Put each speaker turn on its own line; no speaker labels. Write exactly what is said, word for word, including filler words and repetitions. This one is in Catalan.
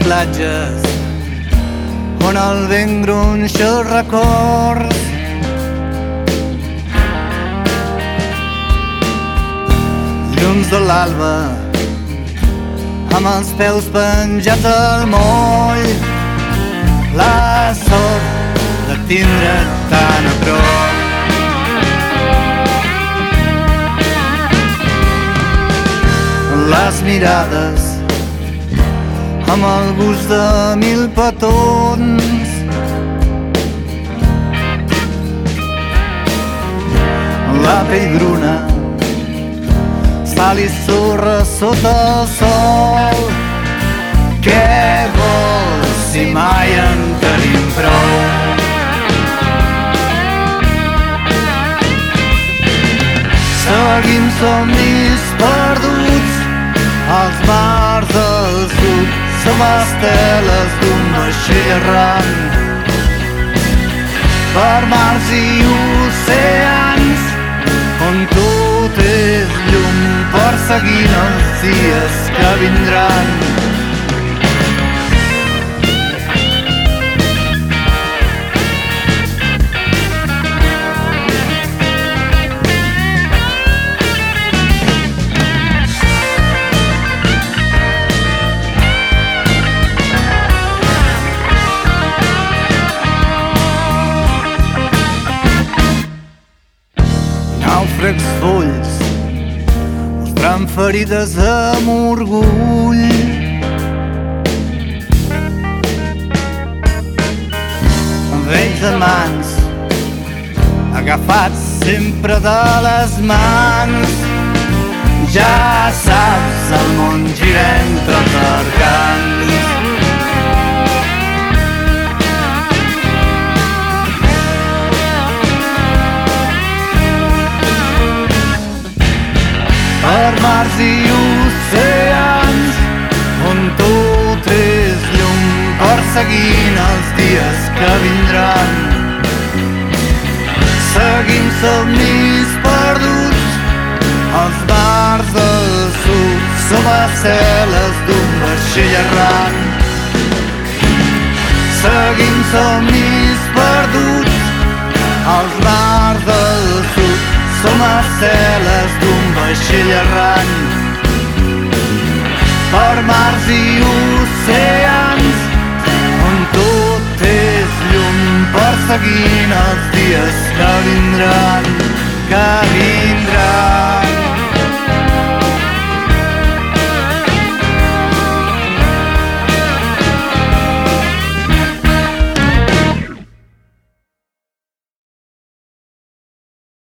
platges on el vent gronxa els records. Llums de l'alba amb els peus penjats al moll, la sort de tindre't tan a prop. Les mirades amb el gust de mil petons, la pell bruna, sal i sorra sota el sol. Què vols si mai en tenim prou? Seguim somnis perduts als mars del sud, som esteles d'un vaixell errant per mars i oceans on tot és llum, perseguint els dies que vindran. Nàufrags folls mostrant ferides amb orgull, vells amants agafats sempre de les mans. Ja saps, el món gira entre els arcans. Per mars i oceans on tot és llum, perseguint els dies que vindran. Seguim somnis perduts als mars del sud, som esteles d'un vaixell errant. Seguim somnis perduts als mars del sud, som esteles d'un vaixell errant per mars i oceans.